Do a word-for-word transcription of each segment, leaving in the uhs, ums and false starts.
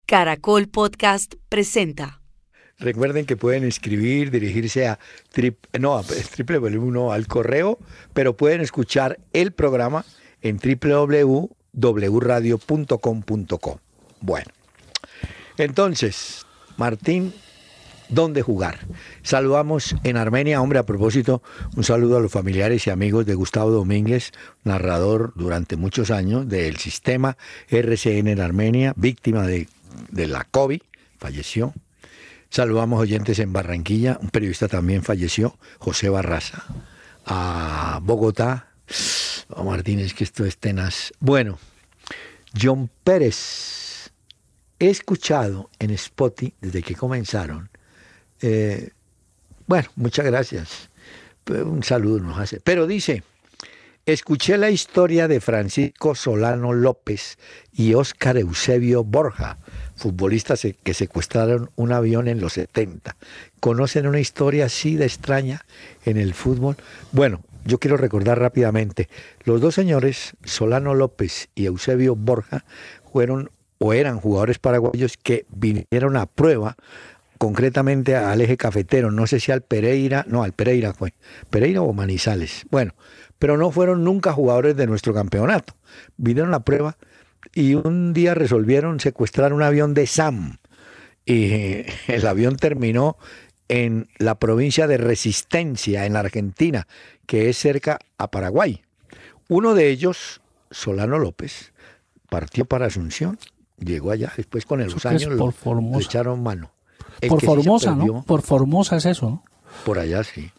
Caracol Podcast presenta. Recuerden que pueden escribir, dirigirse a trip, no, a triple w uno al correo, pero pueden escuchar el programa en doble u doble u doble u punto w radio punto com punto co. Bueno, entonces, Martín, ¿dónde jugar? Saludamos en Armenia, hombre, a propósito, un saludo a los familiares y amigos de Gustavo Domínguez, narrador durante muchos años del sistema R C N en Armenia, víctima de, de la COVID, falleció. Saludamos oyentes en Barranquilla, un periodista también falleció, José Barraza, a Bogotá. Oh, Martín, es que esto es tenaz. Bueno, John Pérez, he escuchado en Spotify desde que comenzaron. Eh, bueno, muchas gracias. Un saludo nos hace. Pero dice, escuché la historia de Francisco Solano López y Óscar Eusebio Borja, futbolistas que secuestraron un avión en los setenta. ¿Conocen una historia así de extraña en el fútbol? Bueno, yo quiero recordar rápidamente. Los dos señores, Solano López y Eusebio Borja, fueron o eran jugadores paraguayos que vinieron a prueba, concretamente al Eje Cafetero, no sé si al Pereira, no, al Pereira fue, Pereira o Manizales, bueno, pero no fueron nunca jugadores de nuestro campeonato, vinieron a prueba y un día resolvieron secuestrar un avión de S A M y el avión terminó en la provincia de Resistencia, en la Argentina, que es cerca a Paraguay. Uno de ellos, Solano López, partió para Asunción, llegó allá, después con los años lo, le echaron mano. El por Formosa, sí perdió, ¿no? Por Formosa es eso, ¿no? Por allá, sí.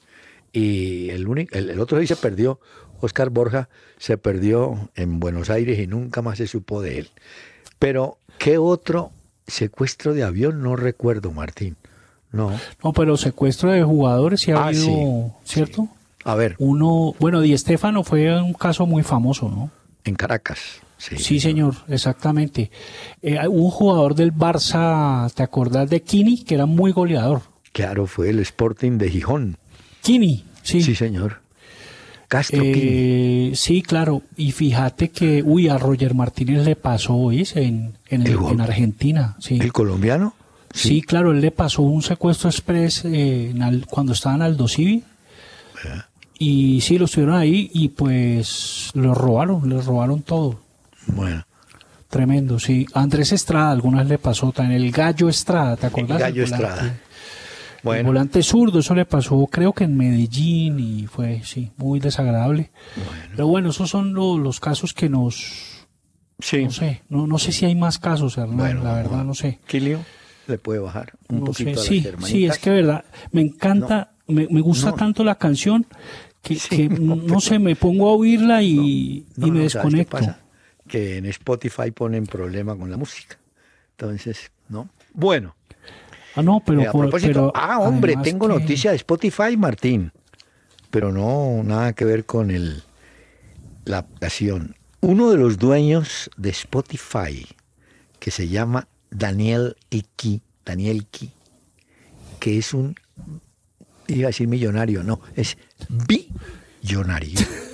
Y el, único, el, el otro sí se perdió, Óscar Borja se perdió en Buenos Aires y nunca más se supo de él. Pero, ¿qué otro secuestro de avión? No recuerdo, Martín. No. No, pero secuestro de jugadores sí ha ah, habido, sí, ¿cierto? Sí. A ver. Uno, bueno, Di Stéfano fue un caso muy famoso, ¿no? En Caracas. Sí, sí señor, exactamente. Eh, un jugador del Barça, ¿te acordás de Kini? Que era muy goleador. Claro, fue el Sporting de Gijón. Kini, sí. Sí, señor. Castro eh, Kini. Sí, claro. Y fíjate que, uy, a Roger Martínez le pasó, ¿oís? En, en, el, en Argentina. Sí. ¿El colombiano? Sí, sí, claro, él le pasó un secuestro express eh, en al, cuando estaba en Aldo Civi. ¿Eh? Y sí, lo estuvieron ahí y pues lo robaron, le robaron todo. Bueno. Tremendo, sí. Andrés Estrada, algunas le pasó también. El Gallo Estrada, ¿te acordás? El Gallo Estrada. Bueno. El volante zurdo, eso le pasó creo que en Medellín y fue, sí, muy desagradable. Bueno. Pero bueno, esos son lo, los casos que nos... Sí. No sé, no, no sé si hay más casos, Hernán, bueno, la verdad, no sé. Quilio, le puede bajar un no poquito sé. a Sí, las hermanitas. sí, es que verdad, me encanta, no. me, me gusta no. tanto la canción que, sí, que no, no sé, me pongo a oírla y, no, no, y me no, desconecto. ¿Sabes qué pasa? Que en Spotify ponen problema con la música. Entonces, ¿no? Bueno. Ah, no, pero... Eh, a propósito, pero, ah, hombre, tengo que... noticia de Spotify, Martín. Pero no, nada que ver con el la aplicación. Uno de los dueños de Spotify, que se llama Daniel Iki, Daniel Iki, que es un, iba a decir millonario, no, es billonario.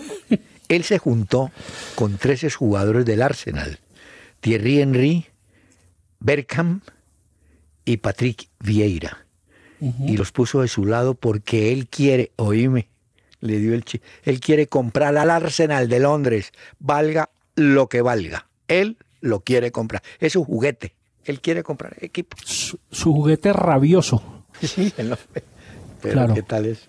Él se juntó con trece jugadores del Arsenal, Thierry Henry, Bergkamp y Patrick Vieira. Uh-huh. Y los puso de su lado porque él quiere, oíme, le dio el chi, él quiere comprar al Arsenal de Londres, valga lo que valga. Él lo quiere comprar. Es su juguete. Él quiere comprar el equipo. Su, su juguete rabioso. Sí, no, pero claro. ¿qué tal es?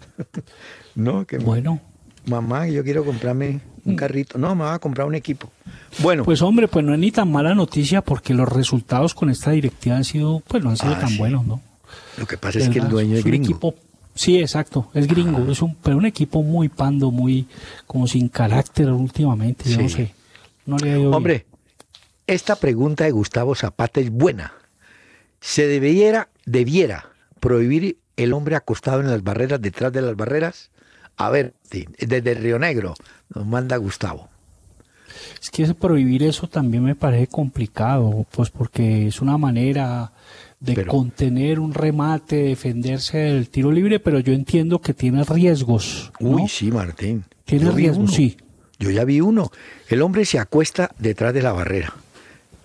No, que bueno. Mamá, yo quiero comprarme un carrito. No, me va a comprar un equipo. Bueno. Pues hombre, pues no es ni tan mala noticia porque los resultados con esta directiva han sido, pues no han sido ah, tan sí. buenos, ¿no? Lo que pasa es que el dueño es, es gringo. Equipo, sí, exacto, es gringo, ah. es un, pero un equipo muy pando, muy como sin carácter últimamente, yo sí. no sé. No le hombre, bien. Esta pregunta de Gustavo Zapata es buena. ¿Se debiera, debiera prohibir el hombre acostado en las barreras, detrás de las barreras? A ver, desde Río Negro nos manda Gustavo. Es que prohibir eso también me parece complicado, pues porque es una manera de pero, contener un remate, defenderse del tiro libre, pero yo entiendo que tiene riesgos, ¿no? Uy, sí, Martín. Tiene riesgos, sí. Yo ya vi uno. El hombre se acuesta detrás de la barrera.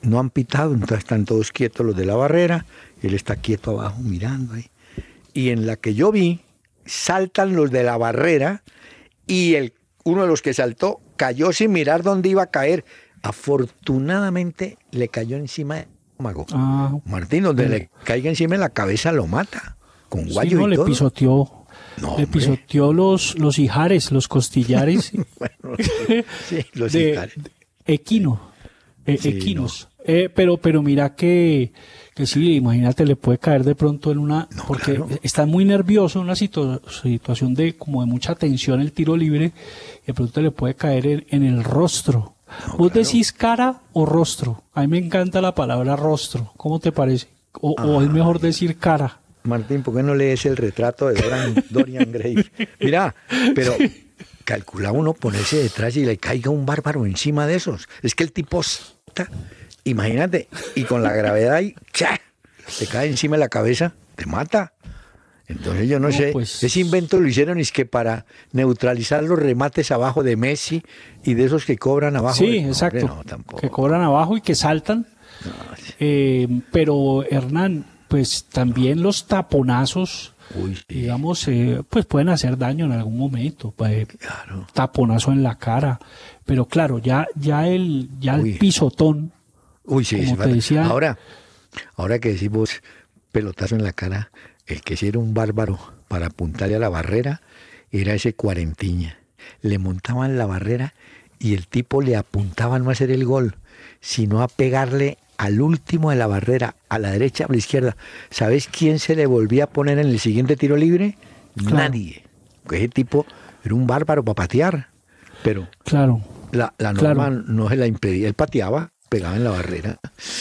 no han pitado, entonces están todos quietos los de la barrera, él está quieto abajo mirando ahí. Y en la que yo vi, saltan los de la barrera y el, uno de los que saltó cayó sin mirar dónde iba a caer. Afortunadamente le cayó encima del estómago. Ah, Martín, donde bueno. le caiga encima en la cabeza lo mata, con guayo sí, no, y le todo. Pisoteó, no, le pisoteó los, los ijares, los costillares. bueno, sí, sí, los de, ijares. De equino, eh, sí, equinos. No. Eh, pero, pero mira que, que sí, imagínate, le puede caer de pronto en una, no, porque claro. está muy nervioso, en una situ, situación de como de mucha tensión el tiro libre, y de pronto le puede caer en, en el rostro. No, ¿Vos claro. decís cara o rostro? A mí me encanta la palabra rostro. ¿Cómo te parece? ¿O, ah, o es mejor decir cara? Martín, ¿por qué no lees el retrato de Dorian, Dorian Gray? Mira, pero calcula uno ponerse detrás y le caiga un bárbaro encima de esos. Es que el tipo está, imagínate, y con la gravedad ahí, ¡cha!, te cae encima de la cabeza, te mata. Entonces yo no, no sé, pues... ese invento lo hicieron es que para neutralizar los remates abajo de Messi y de esos que cobran abajo. Sí, de... exacto, no, tampoco. Que cobran abajo y que saltan. No, sí. eh, pero Hernán, pues también los taponazos, Uy, sí. digamos, eh, pues pueden hacer daño en algún momento. Pues, claro. Taponazo en la cara. Pero claro, ya, ya el, ya el pisotón. Uy, sí, como sí, te decía, ahora, ahora que decimos pelotazo en la cara, el que sí era un bárbaro para apuntarle a la barrera era ese Cuarentiña. Le montaban la barrera y el tipo le apuntaba no a hacer el gol, sino a pegarle al último de la barrera, a la derecha o a la izquierda. ¿Sabes quién se le volvía a poner en el siguiente tiro libre? Claro. Nadie. Ese tipo era un bárbaro para patear, pero claro. la, la norma claro. no se la impedía. Él pateaba, pegaba en la barrera.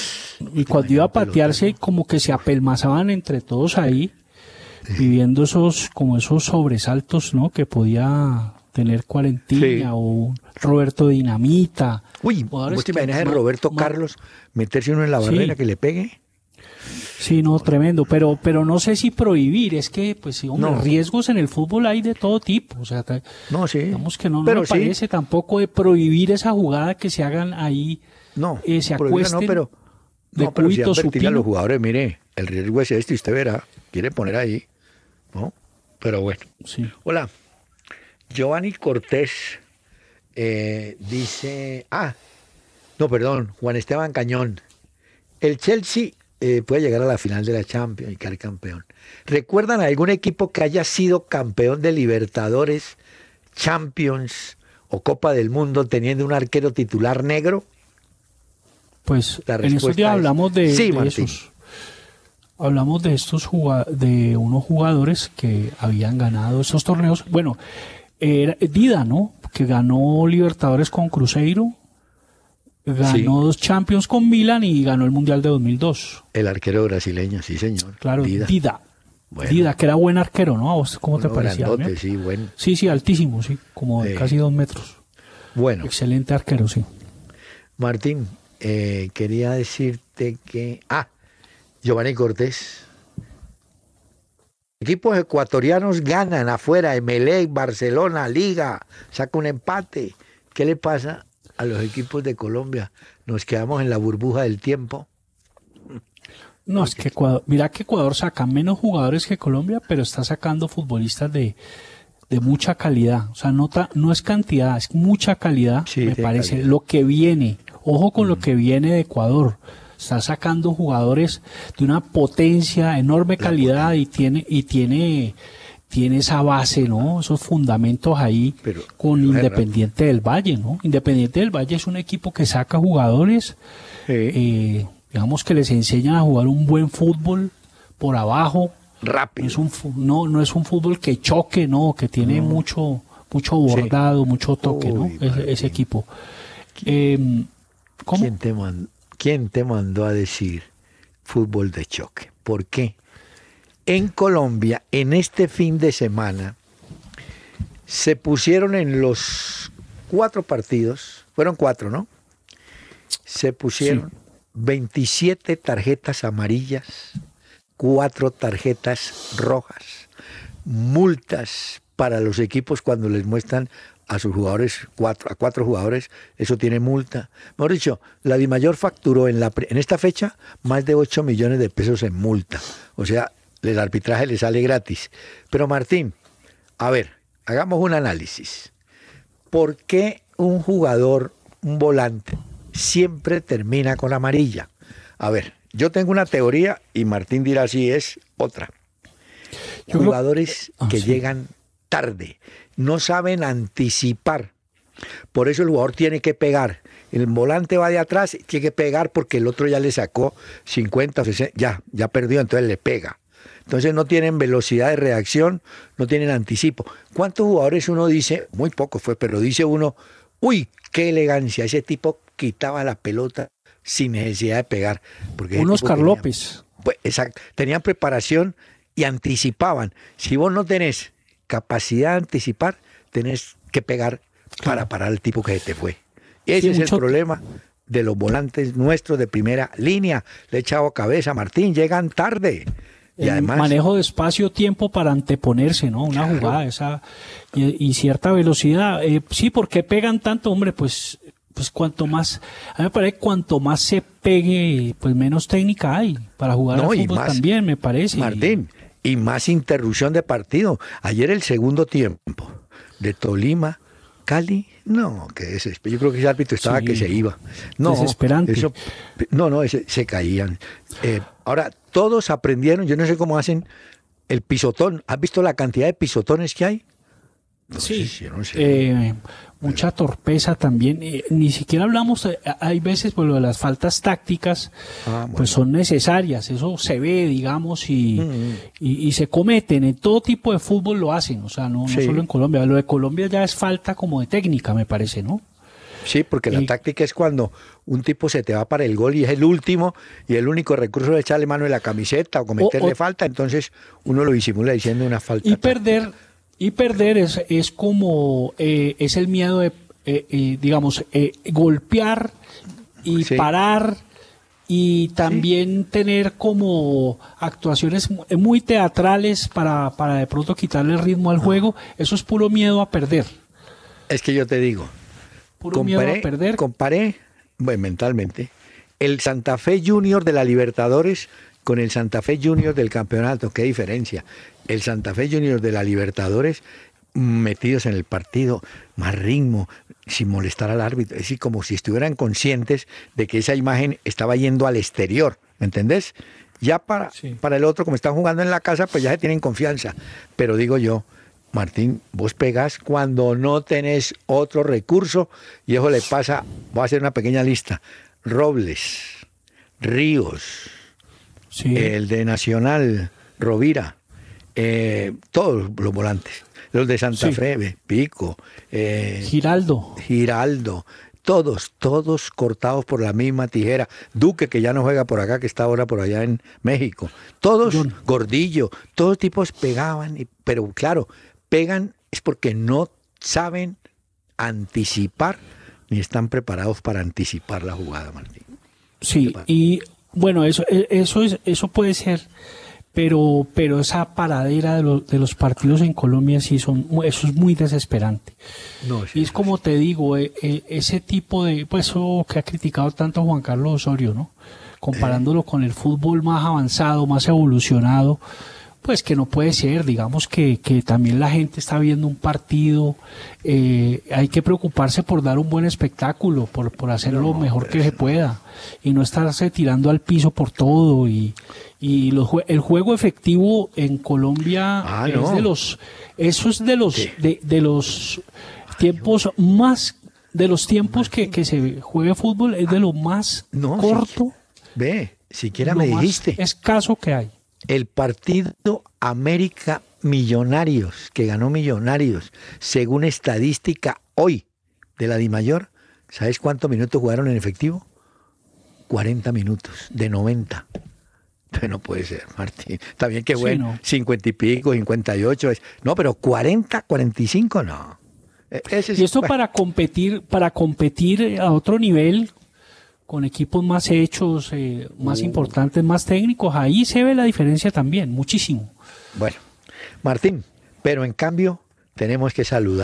Y cuando iba a patearse, pelota, ¿no? como que se apelmazaban entre todos ahí, sí. viviendo esos, como esos sobresaltos, ¿no? Que podía tener Cuarentiña sí. o Roberto Dinamita. Uy, ¿vos te imaginas a Roberto no, Carlos meterse uno en la barrera sí. que le pegue? Sí, no, tremendo, pero pero no sé si prohibir, es que, pues, hombre, no. riesgos en el fútbol hay de todo tipo, o sea, no, sí. digamos que no, no me sí. parece tampoco de prohibir esa jugada que se hagan ahí, no, eh, se acuesten. No, pero de no, pero si cúbito advertir supino. a los jugadores, mire, el riesgo es este, usted verá, quiere poner ahí, ¿no? Pero bueno. Sí. Hola, Giovanni Cortés eh, dice, ah, no, perdón, Juan Esteban Cañón, el Chelsea eh, puede llegar a la final de la Champions y quedar campeón. ¿Recuerdan algún equipo que haya sido campeón de Libertadores, Champions o Copa del Mundo teniendo un arquero titular negro? Pues en estos días hablamos de, sí, de esos. Hablamos de estos de unos jugadores que habían ganado esos torneos. Bueno, era Dida, ¿no? Que ganó Libertadores con Cruzeiro, ganó sí. dos Champions con Milan y ganó el Mundial de dos mil dos. El arquero brasileño, sí, señor. Claro, Dida. Dida, bueno. Dida que era buen arquero, ¿no? ¿A vos cómo Uno te parecía? Grandote, sí, bueno. Sí, sí, altísimo, sí, como de eh. casi dos metros. Bueno. Excelente arquero, sí. Martín, eh, quería decirte que... Ah, Giovanni Cortés. Equipos ecuatorianos ganan afuera, Emelec, Barcelona, Liga, saca un empate. ¿Qué le pasa a los equipos de Colombia? ¿Nos quedamos en la burbuja del tiempo? No, es que Ecuador, mira que Ecuador saca menos jugadores que Colombia, pero está sacando futbolistas de, de mucha calidad. O sea, no, ta, no es cantidad, es mucha calidad, sí, me parece. Calidad. Lo que viene, ojo con mm. lo que viene de Ecuador. Está sacando jugadores de una potencia, enorme calidad y tiene y tiene tiene esa base, ¿no? Esos fundamentos ahí pero, con pero Independiente del Valle, ¿no? Independiente del Valle es un equipo que saca jugadores, sí. eh, digamos que les enseñan a jugar un buen fútbol por abajo. Rápido. No es un, no, no es un fútbol que choque, ¿no? Que tiene no. mucho mucho bordado, sí. mucho toque, Uy, ¿no? Ese, ese equipo. Eh, ¿Cómo? ¿Quién te mandó? ¿Quién te mandó a decir fútbol de choque? ¿Por qué? En Colombia, en este fin de semana, se pusieron en los cuatro partidos, fueron cuatro, ¿no? Se pusieron sí. veintisiete tarjetas amarillas, cuatro tarjetas rojas, multas para los equipos cuando les muestran a sus jugadores, cuatro, a cuatro jugadores, eso tiene multa. Mejor dicho, la Dimayor facturó en, la, en esta fecha más de ocho millones de pesos en multa. O sea, el arbitraje le sale gratis. Pero Martín, a ver, hagamos un análisis. ¿Por qué un jugador, un volante, siempre termina con amarilla? A ver, yo tengo una teoría y Martín dirá si es otra. Yo Jugadores creo... oh, que sí. llegan tarde, no saben anticipar. Por eso el jugador tiene que pegar. El volante va de atrás, tiene que pegar porque el otro ya le sacó cincuenta o sesenta, ya, ya perdió, entonces le pega. Entonces no tienen velocidad de reacción, no tienen anticipo. ¿Cuántos jugadores uno dice? Muy poco fue, pero dice uno, uy, qué elegancia, ese tipo quitaba la pelota sin necesidad de pegar. Porque un Oscar tenía, López. Pues, exacto, tenían preparación y anticipaban. Si vos no tenés capacidad de anticipar, tenés que pegar claro. para parar al tipo que te fue. Ese sí, es mucho... el problema de los volantes nuestros de primera línea. Le he echado cabeza, Martín, llegan tarde. Y además, manejo de espacio-tiempo para anteponerse, ¿no? Una claro. jugada esa y, y cierta velocidad. Eh, sí, ¿por qué pegan tanto? Hombre, pues, pues cuanto más, a mí me parece que cuanto más se pegue, pues menos técnica hay para jugar no, al fútbol más, también, me parece. Martín, y más interrupción de partido. Ayer el segundo tiempo de Tolima, Cali, no, que desesper... yo creo que ese árbitro estaba sí, que se iba. No, desesperante. Eso, no, no, ese, se caían. Eh, ahora, todos aprendieron, yo no sé cómo hacen el pisotón. ¿Has visto la cantidad de pisotones que hay? No sí, sé, no sé. Eh, mucha torpeza también. Eh, ni siquiera hablamos, de, hay veces, pues lo de las faltas tácticas, ah, bueno. pues son necesarias. Eso se ve, digamos, y, mm-hmm. y, y se cometen. En todo tipo de fútbol lo hacen, o sea, no, no sí. solo en Colombia. Lo de Colombia ya es falta como de técnica, me parece, ¿no? Sí, porque la eh, táctica es cuando un tipo se te va para el gol y es el último y el único recurso es echarle mano en la camiseta o cometerle o, o, falta, entonces uno lo disimula diciendo una falta. Y táctica. perder y perder es, es como, eh, es el miedo de, eh, eh, digamos, eh, golpear y sí. parar y también sí. tener como actuaciones muy teatrales para, para de pronto quitarle el ritmo al no. juego. Eso es puro miedo a perder. Es que yo te digo, puro comparé, miedo a perder. Comparé, bueno, mentalmente, el Santa Fe Junior de la Libertadores con el Santa Fe Junior del campeonato. ¿Qué diferencia? El Santa Fe Junior de la Libertadores metidos en el partido, más ritmo, sin molestar al árbitro, es decir, como si estuvieran conscientes de que esa imagen estaba yendo al exterior, ¿me entendés? Ya para, sí. para el otro, como están jugando en la casa, pues ya se tienen confianza. Pero digo yo, Martín, vos pegás cuando no tenés otro recurso, y eso le pasa, voy a hacer una pequeña lista: Robles, Ríos, sí. el de Nacional, Rovira, eh, todos los volantes, los de Santa sí. Fe, Pico, eh, Giraldo, Giraldo, todos, todos cortados por la misma tijera. Duque, que ya no juega por acá, que está ahora por allá en México, todos, John. Gordillo, todos tipos pegaban, pero claro, pegan es porque no saben anticipar ni están preparados para anticipar la jugada, Martín. Sí, y bueno, eso, eso es, eso puede ser, pero, pero esa paradera de los, de los partidos en Colombia sí son, eso es muy desesperante. No, sí, y es como sí. te digo, eh, eh, ese tipo de, pues eso que ha criticado tanto Juan Carlos Osorio, ¿no? Comparándolo eh. con el fútbol más avanzado, más evolucionado. Pues que no puede ser, digamos que, que también la gente está viendo un partido, eh, hay que preocuparse por dar un buen espectáculo, por, por hacer no, lo mejor que se pueda y no estarse tirando al piso por todo y, y los, el juego efectivo en Colombia ah, es no. de los, eso es de los, de, de los tiempos Ay, más, de los tiempos que, que se juegue fútbol es de lo más no, corto. Si, ve, siquiera me dijiste. Escaso que hay. El partido América Millonarios, que ganó Millonarios, según estadística hoy de la Dimayor, ¿sabes cuántos minutos jugaron en efectivo? cuarenta minutos, de noventa. Entonces no puede ser, Martín. Está bien que jueguen sí, no. cincuenta y pico, cincuenta y ocho. No, pero cuarenta, cuarenta y cinco no. Ese es, y esto bueno. para competir, para competir a otro nivel, con equipos más hechos, eh, más uh. importantes, más técnicos, ahí se ve la diferencia también, muchísimo. Bueno, Martín, pero en cambio tenemos que saludar.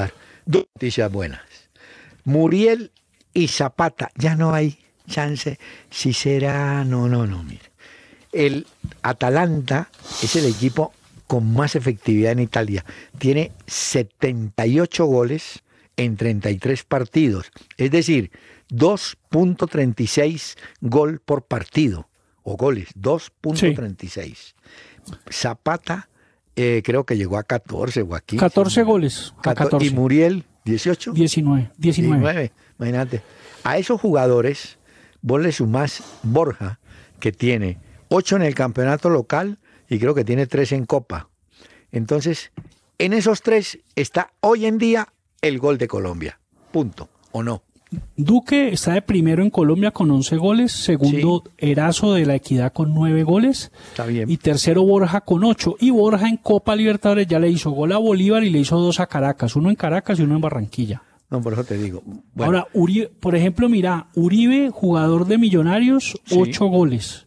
Dos noticias buenas. Muriel y Zapata, ya no hay chance. Si será, no, no, no, mire. El Atalanta es el equipo con más efectividad en Italia. Tiene setenta y ocho goles en treinta y tres partidos. Es decir, dos punto treinta y seis gol por partido. O goles, dos punto treinta y seis. Sí. Zapata, eh, creo que llegó a catorce o a quince. catorce goles. A catorce. Y Muriel, dieciocho. diecinueve. diecinueve. diecinueve, imagínate. A esos jugadores, vos le sumás Borja, que tiene ocho en el campeonato local y creo que tiene tres en Copa. Entonces, en esos tres está hoy en día el gol de Colombia. Punto. ¿O no? Duque está de primero en Colombia con once goles, segundo sí. Erazo de la Equidad con nueve goles, está bien. Y tercero Borja con ocho. Y Borja en Copa Libertadores ya le hizo gol a Bolívar y le hizo dos a Caracas, uno en Caracas y uno en Barranquilla. No, por eso te digo. Bueno. Ahora, Uribe, por ejemplo, mira, Uribe, jugador de Millonarios, sí. ocho goles.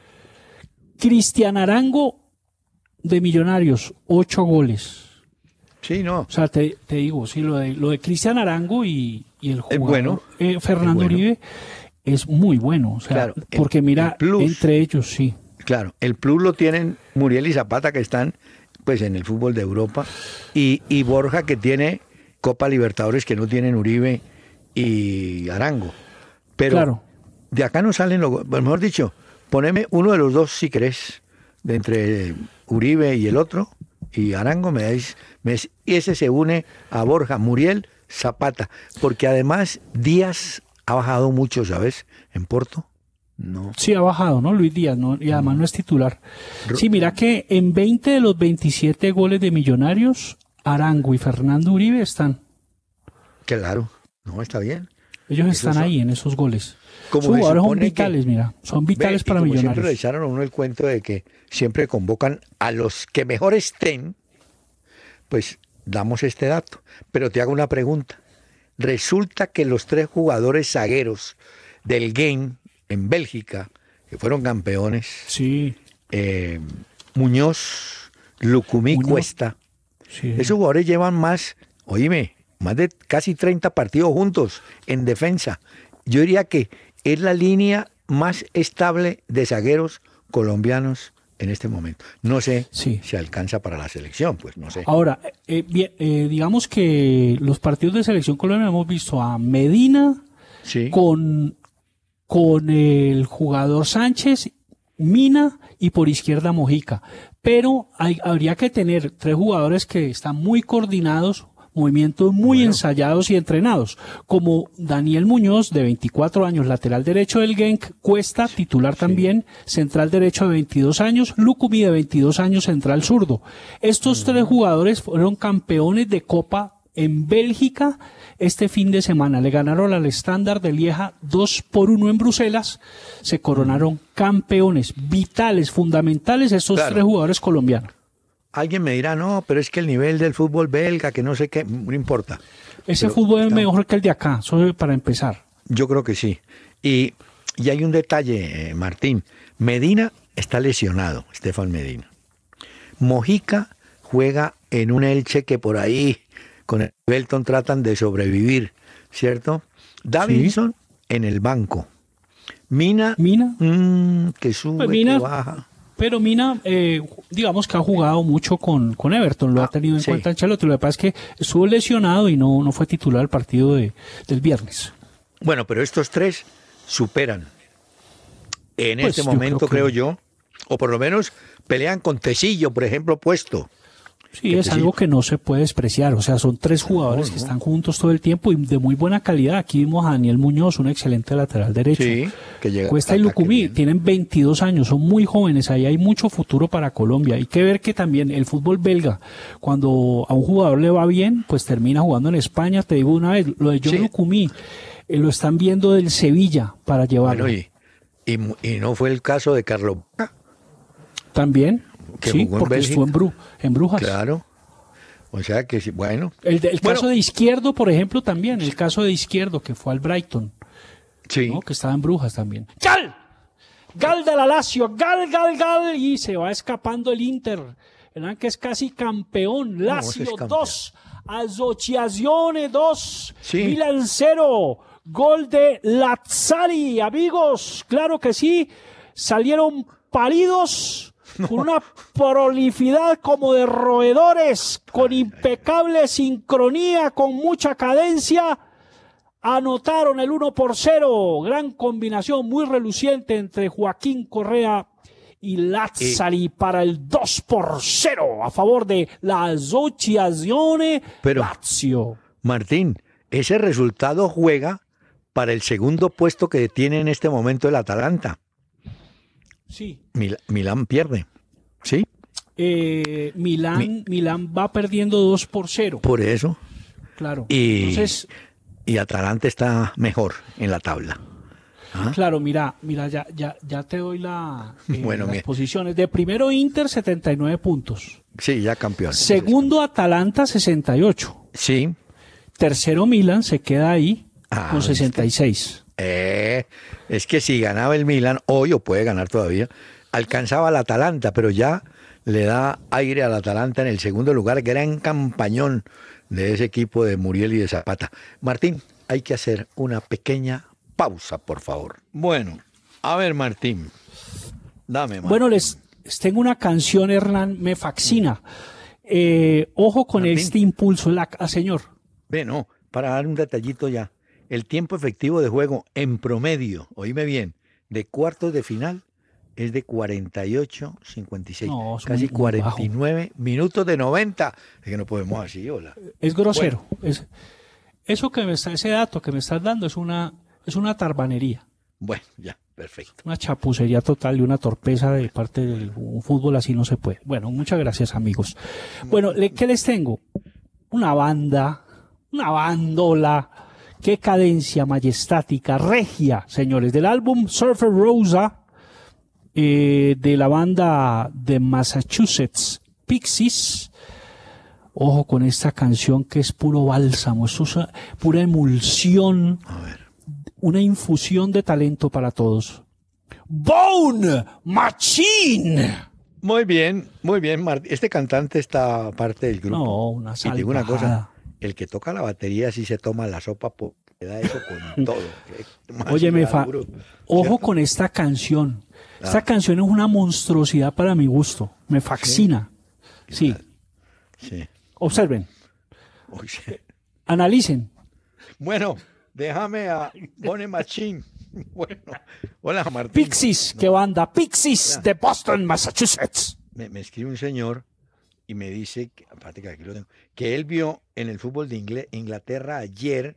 Cristian Arango, de Millonarios, ocho goles. Sí, no. O sea, te, te digo, sí, lo de, lo de Cristian Arango y, y el jugador bueno, eh, Fernando bueno. Uribe es muy bueno. O sea, claro, porque el, mira, el plus, entre ellos sí. Claro, el plus lo tienen Muriel y Zapata, que están pues en el fútbol de Europa, y, y Borja, que tiene Copa Libertadores, que no tienen Uribe y Arango. Pero claro. De acá no salen los... Mejor dicho, poneme uno de los dos, si querés, de entre Uribe y el otro, y Arango, me dais, me, y ese se une a Borja, Muriel, Zapata, porque además Díaz ha bajado mucho, ¿sabes? En Porto. No. Sí, ha bajado, ¿no? Luis Díaz, ¿no? Y además no es titular. Sí, mira que en veinte de los veintisiete goles de Millonarios, Arango y Fernando Uribe están. Claro, no, está bien. Ellos están son, ahí en esos goles. Como Sus jugadores son vitales, que, mira, son vitales ve, para como Millonarios. Siempre le echaron a uno el cuento de que siempre convocan a los que mejor estén, pues damos este dato. Pero te hago una pregunta. Resulta que los tres jugadores zagueros del Game en Bélgica, que fueron campeones, sí. eh, Muñoz, Lucumí, Muñoz. Cuesta, sí. Esos jugadores llevan más, oíme, más de casi treinta partidos juntos en defensa. Yo diría que es la línea más estable de zagueros colombianos en este momento. No sé sí. si alcanza para la selección, pues no sé. Ahora, eh, bien, eh, digamos que los partidos de selección colombiana hemos visto a Medina sí. con, con el jugador Sánchez, Mina y por izquierda Mojica. Pero hay, habría que tener tres jugadores que están muy coordinados, movimientos muy bueno. ensayados y entrenados, como Daniel Muñoz, de veinticuatro años, lateral derecho del Genk, Cuesta, titular sí. también, central derecho de veintidós años, Lucumí, de veintidós años, central zurdo. Estos uh-huh. tres jugadores fueron campeones de Copa en Bélgica este fin de semana. Le ganaron al Standard de Lieja dos por uno en Bruselas, se coronaron campeones vitales, fundamentales, estos claro. tres jugadores colombianos. Alguien me dirá, no, pero es que el nivel del fútbol belga, que no sé qué, no importa. Ese pero fútbol es mejor que el de acá, solo para empezar. Yo creo que sí. Y, y hay un detalle, eh, Martín. Medina está lesionado, Estefan Medina. Mojica juega en un Elche que por ahí, con el Belton, tratan de sobrevivir, ¿cierto? Davinson sí. en el banco. Mina, Mina. Mmm, que sube, pues Mina, que baja. Pero Mina, eh, digamos que ha jugado mucho con, con Everton, lo ah, ha tenido en sí. cuenta Ancelotti. Lo que pasa es que estuvo lesionado y no, no fue titular el partido de, del viernes. Bueno, pero estos tres superan en pues este momento, creo, creo que... yo, o por lo menos pelean con Tecillo, por ejemplo, puesto. Sí, es algo que no se puede despreciar. O sea, son tres jugadores no, no. que están juntos todo el tiempo y de muy buena calidad. Aquí vimos a Daniel Muñoz, un excelente lateral derecho. Sí, que llega, Cuesta y Lucumí tienen veintidós años, son muy jóvenes. Ahí hay mucho futuro para Colombia. Hay que ver que también el fútbol belga, cuando a un jugador le va bien, pues termina jugando en España. Te digo una vez, lo de John sí. Lucumí, eh, lo están viendo del Sevilla para llevarlo. Bueno, y, y, y no fue el caso de Carlos. También. Que sí, jugó en porque Bélgica. estuvo en, Bru, en Brujas. Claro. O sea que, bueno. El, el bueno. caso de Izquierdo, por ejemplo, también. El caso de Izquierdo, que fue al Brighton. Sí. ¿no? Que estaba en Brujas también. ¡Gal! ¡Gal de la Lazio! ¡Gal, gal, gal! Y se va escapando el Inter. Verán que es casi campeón. Lazio no, dos. Associazione dos, Sí. Milan cero, gol de Lazzari, amigos, claro que sí, salieron paridos con una prolificidad como de roedores, con impecable sincronía, con mucha cadencia, anotaron el uno por cero, gran combinación muy reluciente entre Joaquín Correa y Lazzari eh, para el dos por cero a favor de la Associazione Lazio. Martín, ese resultado juega para el segundo puesto que tiene en este momento el Atalanta. Sí. Mil, Milán pierde, ¿sí? Eh, Milán, Mi, Milán va perdiendo dos por cero. Por eso. Claro. Y, Entonces, y Atalanta está mejor en la tabla. ¿Ah? Claro, mira, mira, ya, ya, ya te doy la, eh, bueno, las mira. posiciones. De primero Inter, setenta y nueve puntos. Sí, ya campeón. Segundo Atalanta, sesenta y ocho. Sí. Tercero Milan se queda ahí ah, con sesenta y seis. Eh, es que si ganaba el Milan, hoy o puede ganar todavía, alcanzaba al Atalanta, pero ya le da aire al Atalanta en el segundo lugar. Gran campañón de ese equipo de Muriel y de Zapata. Martín, hay que hacer una pequeña pausa, por favor. Bueno, a ver, Martín. Dame, Martín. Bueno, les, les tengo una canción, Hernán, me fascina. Eh, ojo con Martín. Este impulso, la, ah, señor. Ve, no, para dar un detallito ya. El tiempo efectivo de juego en promedio, oíme bien, de cuartos de final es de cuarenta y ocho cincuenta y seis. No, casi muy, muy cuarenta y nueve bajo. Minutos de noventa. Es que no podemos así, hola. Es grosero. Bueno. Es, eso que me está, ese dato que me estás dando es una, es una tarbanería. Bueno, ya, perfecto. Una chapucería total y una torpeza de parte del fútbol, así no se puede. Bueno, muchas gracias, amigos. Bueno, ¿qué les tengo? Una banda, una bandola. Qué cadencia majestática, regia, señores, del álbum Surfer Rosa, eh, de la banda de Massachusetts, Pixies. Ojo con esta canción que es puro bálsamo, es pura emulsión, a ver. Una infusión de talento para todos. Bone Machine. Muy bien, muy bien, Martín. Este cantante está parte del grupo. No, una salvajada. Y digo una cosa. El que toca la batería sí se toma la sopa, le da eso con todo. Oye, me fa... ojo ¿cierto? Con esta canción. Ah. Esta canción es una monstruosidad para mi gusto. Me fascina. Sí. Sí. sí. Observen. Oye. Analicen. Bueno, déjame a Bone Machine. Bueno, hola Martín. Pixies, no. ¿Qué banda? Pixies hola. De Boston, Massachusetts. Me, me escribe un señor y me dice, que, aparte que aquí lo tengo, que él vio en el fútbol de Ingl- Inglaterra ayer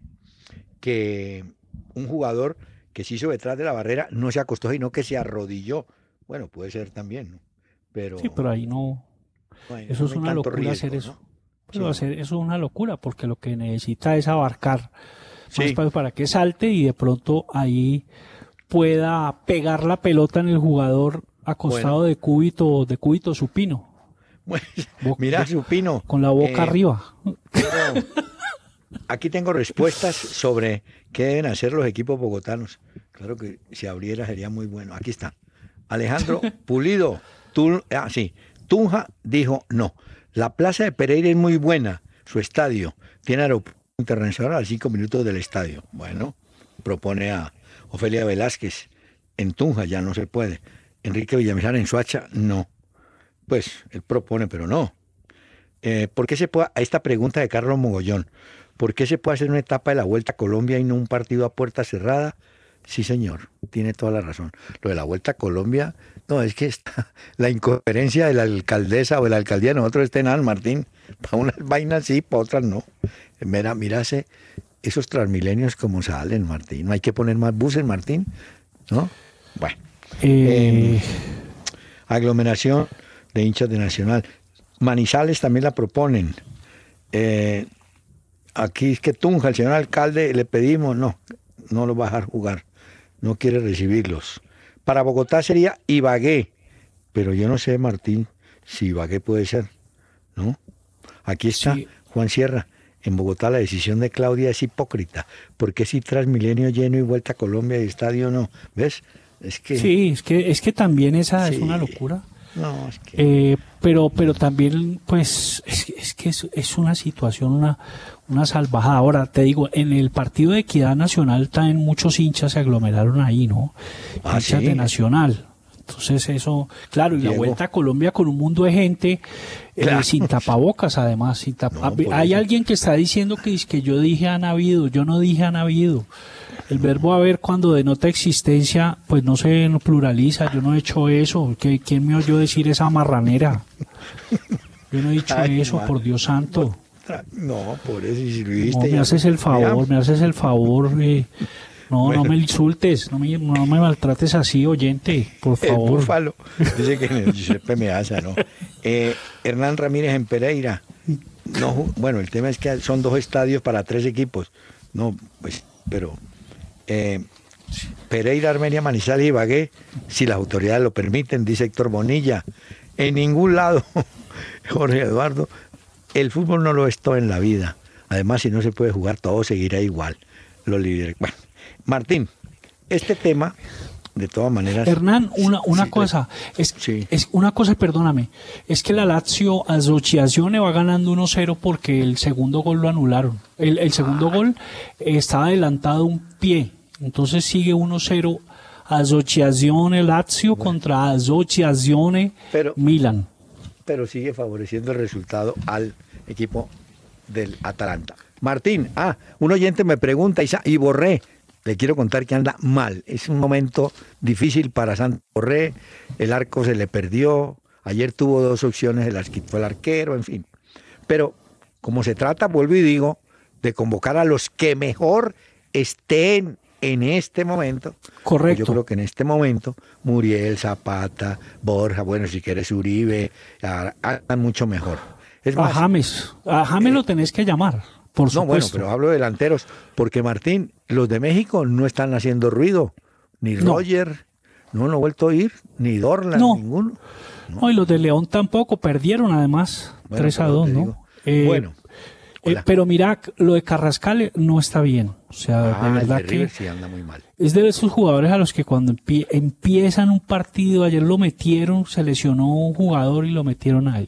que un jugador que se hizo detrás de la barrera no se acostó, sino que se arrodilló. Bueno, puede ser también, ¿no? Pero, sí, pero ahí no. no hay, eso no es una locura riesgo, hacer eso. ¿No? Pero sí. hacer eso es una locura, porque lo que necesita es abarcar sí. más espacio para que salte y de pronto ahí pueda pegar la pelota en el jugador acostado bueno. de cúbito, de cúbito supino. Bueno, mira, supino. Con la boca eh, arriba. Pero aquí tengo respuestas sobre qué deben hacer los equipos bogotanos. Claro que si abriera sería muy bueno. Aquí está. Alejandro Pulido. Tú, ah, sí. Tunja dijo no. La Plaza de Pereira es muy buena. Su estadio tiene aeropuerto internacional a cinco minutos del estadio. Bueno, propone a Ofelia Velázquez. En Tunja ya no se puede. Enrique Villamizar en Soacha, no. Pues él propone, pero no. Eh, ¿Por qué se puede, a esta pregunta de Carlos Mogollón, ¿por qué se puede hacer una etapa de la Vuelta a Colombia y no un partido a puerta cerrada? Sí, señor, tiene toda la razón. Lo de la Vuelta a Colombia, no, es que está la incoherencia de la alcaldesa o de la alcaldía de nosotros está en Al Martín. Para unas vainas sí, para otras no. Mira, mírase esos transmilenios como salen, Martín. No hay que poner más buses, Martín, ¿no? Bueno. Eh... Eh, aglomeración de hinchas de Nacional. Manizales también la proponen. Eh, aquí es que Tunja, el señor alcalde, le pedimos, no, no los va a dejar jugar, no quiere recibirlos. Para Bogotá sería Ibagué, pero yo no sé, Martín, si Ibagué puede ser, ¿no? Aquí está sí. Juan Sierra. En Bogotá la decisión de Claudia es hipócrita, porque si Transmilenio lleno y Vuelta a Colombia y estadio no, ¿ves? Es que sí, es que es que también esa sí. es una locura. No, es que... Eh, pero, pero también, pues, es, es que es, es una situación, una, una salvajada. Ahora, te digo, en el partido de Equidad Nacional también muchos hinchas se aglomeraron ahí, ¿no? Ah, hinchas ¿sí? de Nacional. Entonces eso, claro, y Diego. la vuelta a Colombia con un mundo de gente eh, Claro. sin tapabocas, además. Sin tapa- No, por Hay eso. alguien que está diciendo que, que yo dije han habido, yo no dije han habido. El verbo haber cuando denota existencia, pues no se pluraliza, yo no he hecho eso. ¿Qué- ¿Quién me oyó decir esa marranera? Yo no he dicho Ay, eso, man. por Dios santo. No, por eso, si lo No, viste, me ya- haces el favor, Veamos. me haces el favor. eh. No, Bueno. no me insultes, no me, no me maltrates así, oyente, por El favor. búfalo. Dice que el Giuseppe Meazza, ¿no? Eh, Hernán Ramírez en Pereira. No, ju- bueno, el tema es que son dos estadios para tres equipos. No, pues, pero eh, Pereira, Armenia, Manizales y Ibagué, si las autoridades lo permiten, dice Héctor Bonilla. En ningún lado, Jorge Eduardo, el fútbol no lo es todo en la vida. Además, si no se puede jugar, todo seguirá igual. Los líderes. Bueno, Martín, este tema, de todas maneras... Hernán, una, una Sí, cosa, es, sí. es una cosa, perdóname, es que la Lazio Associazione va ganando uno cero porque el segundo gol lo anularon. El, el segundo gol eh, estaba adelantado un pie, entonces sigue uno cero Associazione Lazio contra Associazione Pero- Milan. pero sigue favoreciendo el resultado al equipo del Atalanta. Martín, ah, un oyente me pregunta, y, sa- y Borré, le quiero contar que anda mal. Es un momento difícil para Santos Borré, el arco se le perdió, ayer tuvo dos opciones, se las quitó el arquero, en fin. Pero como se trata, vuelvo y digo, de convocar a los que mejor estén en este momento. Correcto. Yo creo que en este momento, Muriel, Zapata, Borja, bueno, si quieres Uribe, ah, andan mucho mejor. Es A más, James, a James lo tenés que llamar, por no, bueno, supuesto. pero hablo de delanteros, porque Martín, los de México no están haciendo ruido, ni No. Roger, no lo he vuelto a oír, ni Dorlan, No. ninguno. No, y los de León tampoco, perdieron además, Bueno, tres a pero dos, te ¿no? digo, Eh, bueno, eh, hola. pero mira, lo de Carrascal no está bien. O sea, Ah, de el verdad de River que sí anda muy mal. es de esos jugadores a los que cuando empie- empiezan un partido, ayer lo metieron, se lesionó un jugador y lo metieron a él.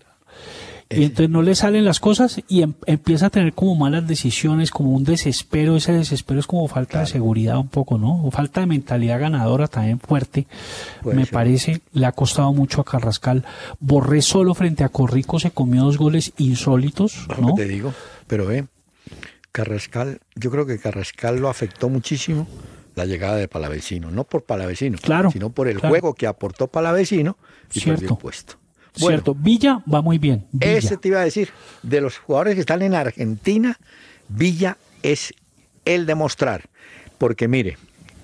Y Ese. entonces no le salen las cosas y em- empieza a tener como malas decisiones, como un desespero. Ese desespero es como falta Claro. de seguridad un poco, ¿no? O falta de mentalidad ganadora también fuerte. Puede Me ser. parece, le ha costado mucho a Carrascal. Borré solo frente a Corrico se comió dos goles insólitos, Lo ¿no? que te digo, pero ve, Carrascal, yo creo que Carrascal lo afectó muchísimo la llegada de Palavecino, no por Palavecino, Claro, sino por el claro. juego que aportó Palavecino y perdió Cierto. el puesto. Bueno, Cierto, Villa va muy bien. Villa. ese te iba a decir, de los jugadores que están en Argentina, Villa es el de mostrar. Porque mire,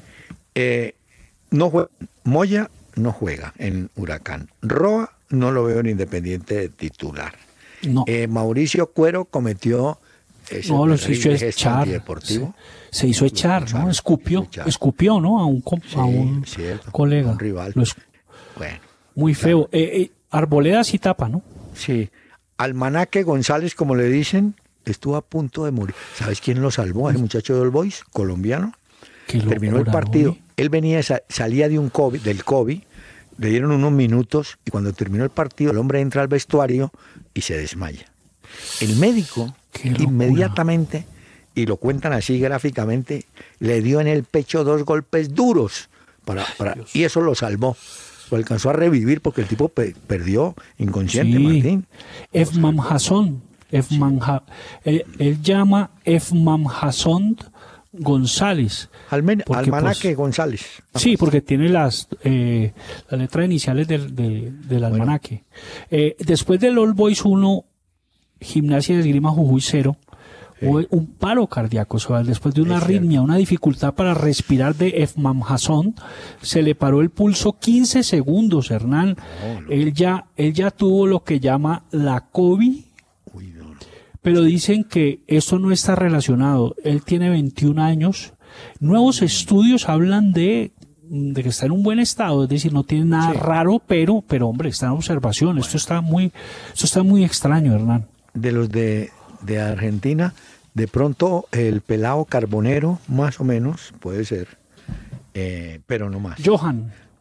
eh, no juega, Moya no juega en Huracán. Roa no lo veo en Independiente de titular. No, Eh, Mauricio Cuero cometió ese no, los hizo terrible gesto echar. Se, antideportivo. se hizo echar, ¿no? Escupió, Echar. escupió, ¿no? A un, com- Sí, a un cierto, colega. a un rival. Lo es- Bueno, muy feo. Eh, eh, Arboleda sí tapa, ¿no? sí. Almanaque González, como le dicen, estuvo a punto de morir. ¿Sabes quién lo salvó? El muchacho de All Boys, colombiano. Qué Terminó el locura, partido. ¿no? Él venía, sa- salía de un COVID, del COVID, le dieron unos minutos y cuando terminó el partido el hombre entra al vestuario y se desmaya. El médico Qué locura. inmediatamente, y lo cuentan así gráficamente, le dio en el pecho dos golpes duros para, para- y eso lo salvó. Lo alcanzó a revivir porque el tipo pe- perdió inconsciente, Sí. Martín. Efman Hasson. Efman Ha- él, él llama Efman Hasson González. Almen- Porque, Almanaque pues, González. Sí, porque tiene las, eh, las letras iniciales del, del, del almanaque. Eh, después del All Boys uno, Gimnasia de Esgrima Jujuy cero, hubo un paro cardíaco. O sea, después de una Es arritmia, una dificultad para respirar de Efman Hasson, se le paró el pulso quince segundos, Hernán. Él ya, él ya tuvo lo que llama la COVID. Uy, no, no. Pero dicen que esto no está relacionado. Él tiene veintiún años. Nuevos estudios hablan de, de que está en un buen estado, es decir, no tiene nada Sí. raro, pero, pero hombre, está en observación. Esto está muy, esto está muy extraño, Hernán. De los de, de Argentina, de pronto el pelado Carbonero, más o menos, puede ser, eh, pero no más. Johan,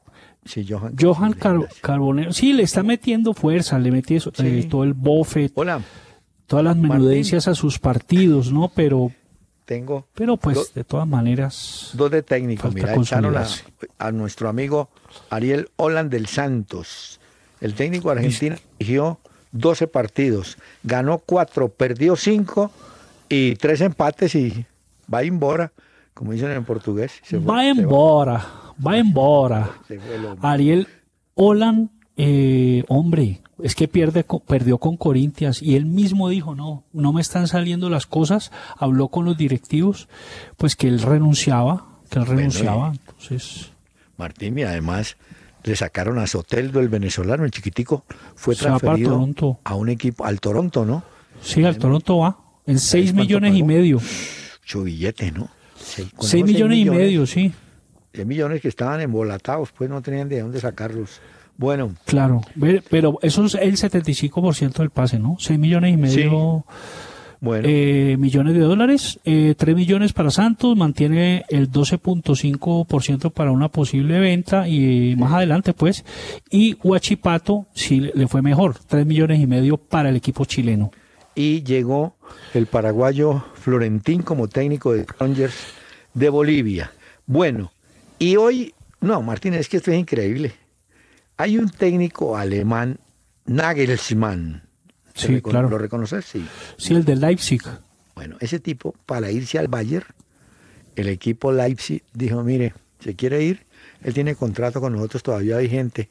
Sí, Johan. Johan sí, Car- Carbonero. Sí, le está metiendo fuerza, le mete eso, Sí. eh, todo el bofe, Hola, todas las menudencias a sus partidos, ¿no? Pero, tengo pero pues, Do- de todas maneras. dos de técnico. Falta Mira, echaron a, consolidarse. a nuestro amigo Ariel Holland del Santos. El técnico argentino dirigió doce partidos, ganó cuatro, perdió cinco y tres empates y va embora, como dicen en portugués. Se fue, Va se embora, va embora. Se fue el hombre. Ariel Holland, eh, hombre, es que pierde, co- perdió con Corinthians y él mismo dijo, no, no me están saliendo las cosas, habló con los directivos, pues que él renunciaba, que él renunciaba, y- entonces, Martín, y además le sacaron a Soteldo, el venezolano, el chiquitico, fue Se va para transferido Toronto. a un equipo, al Toronto, ¿no? sí, al Toronto va, en seis cuánto millones y pagó? medio, Mucho billete, ¿no? Seis, con seis esos millones y medio, sí, seis millones que estaban embolatados, pues no tenían de dónde sacarlos. Bueno, claro, ve- pero eso es el setenta y cinco por ciento del pase, ¿no? seis millones y medio. bueno, Eh, millones de dólares, eh, tres millones para Santos, mantiene el doce punto cinco por ciento para una posible venta y más adelante pues, y Huachipato sí le le fue mejor, tres millones y medio para el equipo chileno. y llegó el paraguayo Florentín como técnico de Rangers de Bolivia. Bueno, y hoy, no, Martín, es que esto es increíble. Hay un técnico alemán, Nagelsmann. ¿Se Sí, recono- claro. ¿Lo reconoces? Sí. Sí, el de Leipzig. Bueno, ese tipo, para irse al Bayern, el equipo Leipzig dijo, mire, se quiere ir, él tiene contrato con nosotros, todavía hay gente.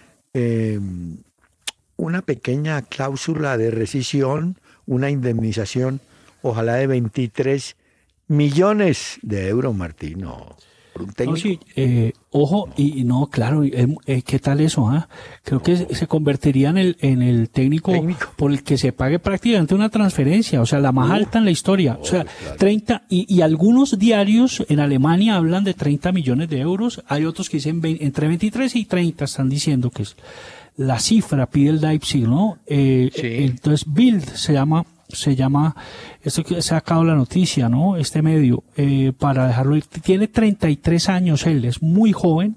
Eh, una pequeña cláusula de rescisión, una indemnización, ojalá de veintitrés millones de euros, Martín, no, por un No, técnico. sí, eh, ojo, y, y no, claro, y, eh, ¿qué tal eso? ah? Creo que se convertiría en el, en el técnico, Técnico. por el que se pague prácticamente una transferencia, o sea, la más Uh, alta en la historia. O sea, claro. treinta, y, y algunos diarios en Alemania hablan de treinta millones de euros, hay otros que dicen veinte, entre veintitrés y treinta, están diciendo que es la cifra, pide el Leipzig, ¿no? Eh, Sí. Entonces, Bild se llama se llama, esto que se ha sacado la noticia, ¿no? Este medio, eh, para dejarlo ir. Tiene treinta y tres años él, es muy joven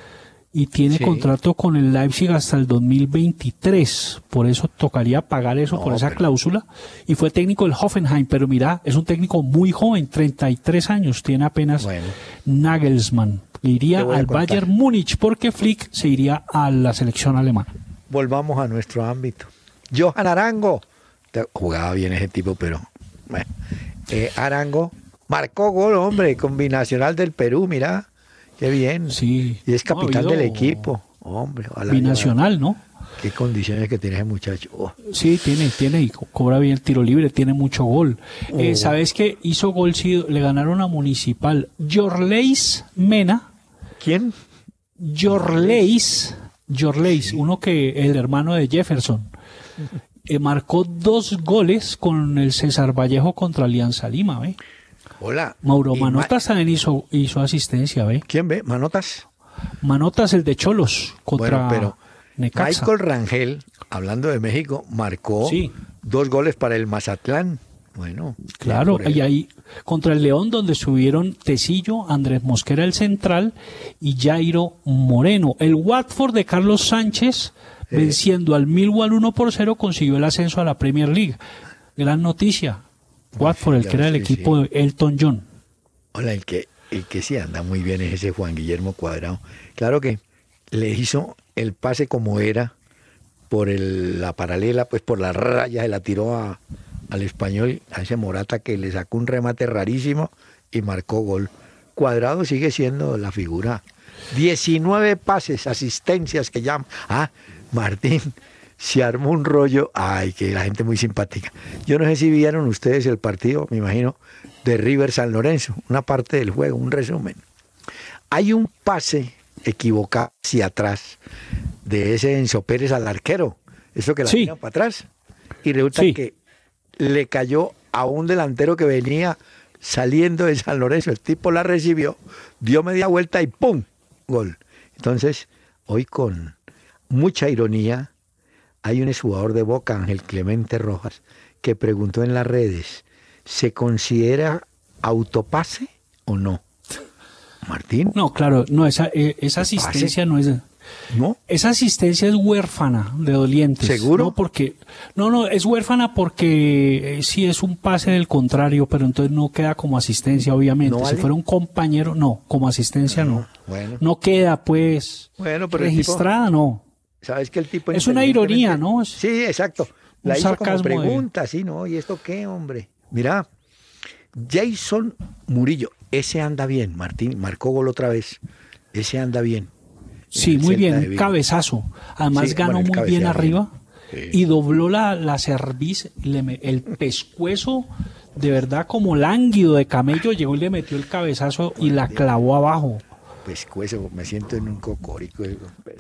y tiene Sí. contrato con el Leipzig hasta el dos mil veintitrés. Por eso tocaría pagar eso No, por esa pero- cláusula. Y fue técnico del Hoffenheim, pero mira, es un técnico muy joven, treinta y tres años, tiene apenas Bueno. Nagelsmann. Iría Te voy a al contar. Bayern Múnich porque Flick se iría a la selección alemana. Volvamos a nuestro ámbito. Johan Arango, te- jugaba bien ese tipo, pero bueno. Eh, Arango marcó gol, hombre, con Binacional del Perú, mira, qué bien. Sí. Y es No, capitán ha del habido equipo, hombre. ojalá Binacional, ¿no? llevara- Qué condiciones que tiene ese muchacho. Oh, Sí, tiene, tiene, y co- cobra bien el tiro libre, tiene mucho gol. Eh, Oh. ¿Sabes qué? Hizo gol, sí, le ganaron a Municipal. Jorleis Mena, ¿Quién? Jorleis, Jorleis, uno que el hermano de Jefferson, eh, marcó dos goles con el César Vallejo contra Alianza Lima, ¿ve? Hola. Mauro Y Ma- Manotas también hizo, hizo asistencia, ¿ve? ¿Quién ve? ¿Manotas? Manotas, el de Cholos, contra Bueno, pero Necaxa. Michael Rangel, hablando de México, marcó Sí. dos goles para el Mazatlán. Bueno, Claro, bien por él. y ahí contra el León donde estuvieron Tecillo, Andrés Mosquera el central y Jairo Moreno. El Watford de Carlos Sánchez, Eh. venciendo al Millwall uno por cero, consiguió el ascenso a la Premier League. Gran noticia. Watford, el ya que era el sí, equipo sí. de Elton John. Hola, el que, el que sí anda muy bien es ese Juan Guillermo Cuadrado. Claro que le hizo el pase como era, por el- la paralela, pues por la raya se la tiró a, al Español, a ese Morata que le sacó un remate rarísimo y marcó gol. Cuadrado sigue siendo la figura. diecinueve pases, asistencias que llaman. Ah, Martín, se armó un rollo. Ay, que la gente muy simpática. Yo no sé si vieron ustedes el partido, me imagino, de River San Lorenzo, una parte del juego, un resumen. Hay un pase equivocado hacia atrás de ese Enzo Pérez al arquero, eso que la Sí. tiran para atrás, y resulta Sí. que le cayó a un delantero que venía saliendo de San Lorenzo, el tipo la recibió, dio media vuelta y ¡pum! Gol. Entonces, hoy con mucha ironía, hay un exjugador de Boca, Ángel Clemente Rojas, que preguntó en las redes, ¿se considera autopase o no? Martín. No, claro, no, esa, eh, esa asistencia no es, ¿No? Esa asistencia es huérfana de dolientes. ¿Seguro? No, porque, no, no, es huérfana porque eh, sí es un pase del contrario, pero entonces no queda como asistencia, obviamente. ¿No vale? Si fuera un compañero, no, como asistencia no. Ah, bueno. No queda, pues, Bueno, pero el registrada, no. ¿Sabes que el tipo Es una ironía, ¿no? Es Sí, exacto. La un hizo como sarcasmo de- pregunta, sí, ¿no? ¿Y esto qué, hombre? Mira, Jason Murillo, ese anda bien, Martín, marcó gol otra vez. Ese anda bien. Sí, El muy Celta bien, de un Vigo. cabezazo. Además Sí, ganó bueno, el muy bien cabecea arriba bien. y dobló la, la cerviz, y le me- el pescuezo, de verdad como lánguido de camello, llegó y le metió el cabezazo y la clavó abajo. Pescuezo, me siento en un cocorico. digo, pues,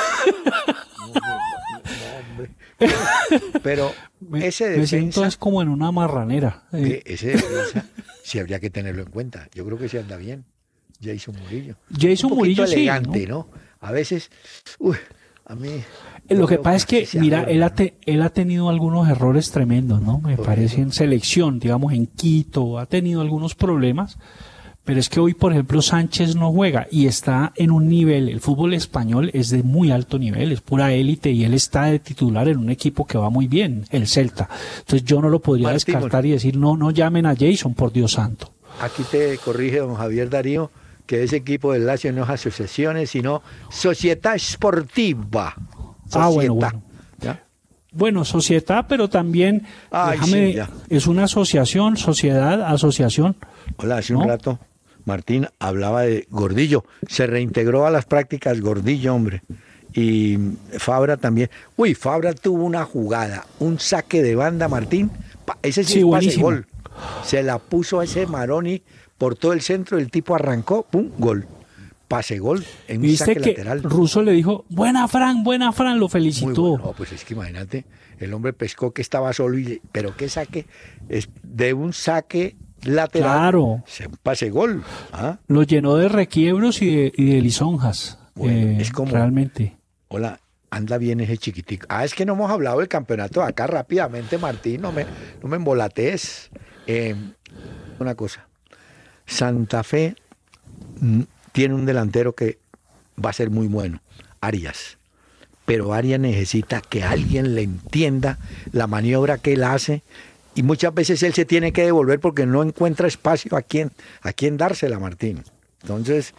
hombre. Pero Me, ese me siento defensa, es como en una marranera. Eh, eh, ese defensa, sí habría que tenerlo en cuenta. Yo creo que se anda bien, Jason Murillo. Jason Un poquito Murillo sí, elegante, ¿no? A veces, uy, a mí... Eh, Lo yo que veo pasa es que, así se mira, adora, él ha, ¿no? te- él ha tenido algunos errores tremendos, ¿no? Me Por parece eso. en selección, digamos, en Quito, ha tenido algunos problemas, pero es que hoy, por ejemplo, Sánchez no juega y está en un nivel, el fútbol español es de muy alto nivel, es pura élite y él está de titular en un equipo que va muy bien, el Celta. Entonces yo no lo podría Martín, descartar y decir, no, no llamen a Jason, por Dios santo. Aquí te corrige don Javier Darío que ese equipo del Lazio no es asociaciones, sino Società Sportiva. Ah, bueno, Società. bueno. ¿Ya? Bueno, sociedad, pero también, Ay, déjame, sí, ya. es una asociación, sociedad, asociación. Hola, hace un ¿No? rato Martín hablaba de Gordillo. Se reintegró a las prácticas Gordillo, hombre. Y Fabra también. Uy, Fabra tuvo una jugada, un saque de banda, Martín. Pa- Ese sí, Sí, es pase buenísimo. gol. Se la puso a ese Maroni por todo el centro, el tipo arrancó, pum, gol. Pase gol en un Viste saque que lateral. Russo le dijo, buena Fran, buena Fran, lo Muy felicitó. bueno. No, pues es que imagínate, el hombre pescó que estaba solo, y, pero qué saque, es de un saque lateral, Claro. se un pase gol. ¿Ah? Lo llenó de requiebros y de, y de lisonjas. Bueno, eh, es como- Realmente. Hola, anda bien ese chiquitico. Ah, es que no hemos hablado del campeonato de acá rápidamente, Martín, no me, no me embolates. Eh, una cosa, Santa Fe mm, tiene un delantero que va a ser muy bueno, Arias. Pero Arias necesita que alguien le entienda la maniobra que él hace y muchas veces él se tiene que devolver porque no encuentra espacio a quien, a quien dársela, Martín. Entonces,